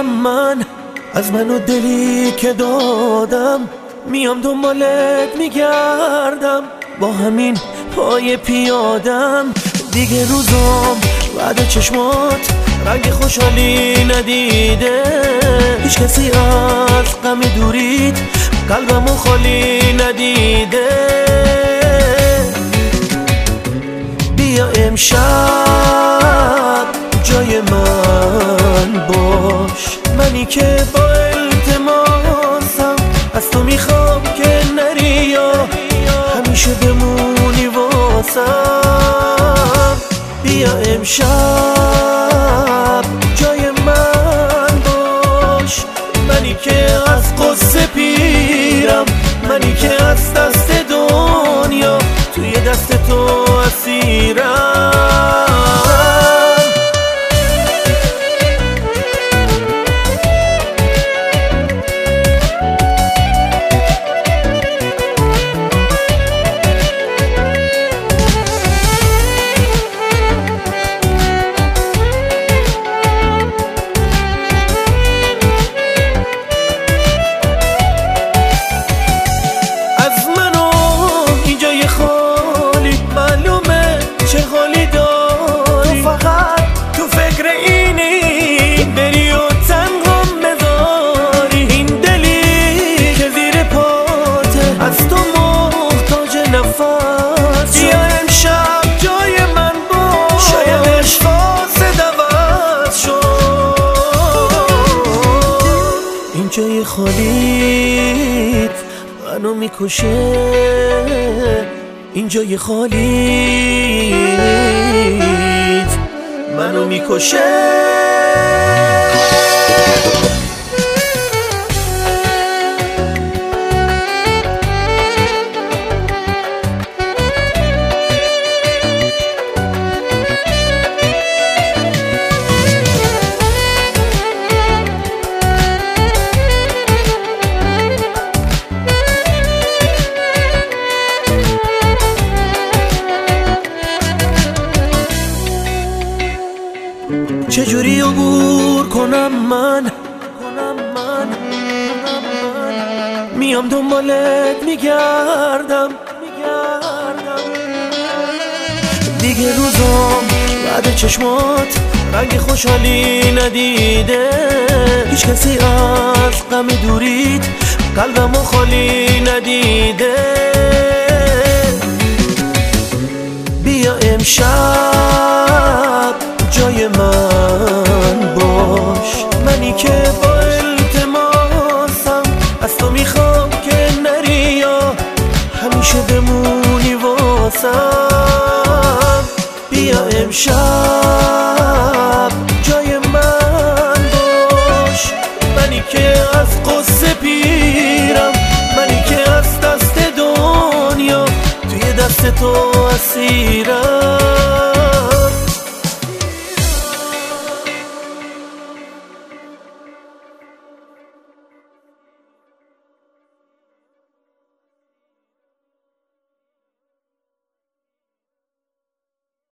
کنم من از من و دلی که دادم، میام دنبالت میگردم با همین پای پیادم. دیگه روزام بعد چشمات رنگ خوشحالی ندیده، هیچ کسی از غم دوریت قلبمو خالی ندیده. بیا امشب جای من باش، منی که با التماسم از تو میخوام که نری یا همیشه بمونی واسم. بیا امشب جای من باش، منی که از قصه پیرم، منی که از دست دنیا توی دست تو اسیرم. جای خالیت منو میکشه، این جای خالیت منو میکشه. چجوری عبور کنم من میام دنبالت میگردم. دیگه روزام بعد چشمات رنگ خوشحالی ندیده، هیچ کسی از غم دوریت قلبمو خالی ندیده. بیا امشب جای من باش، منی که با التماسم از تو میخوام که نری یا همیشه بمونی واسم. بیا امشب جای من باش، منی که از قصه پیرم، منی که از دست دنیا توی دست تو اسیرم.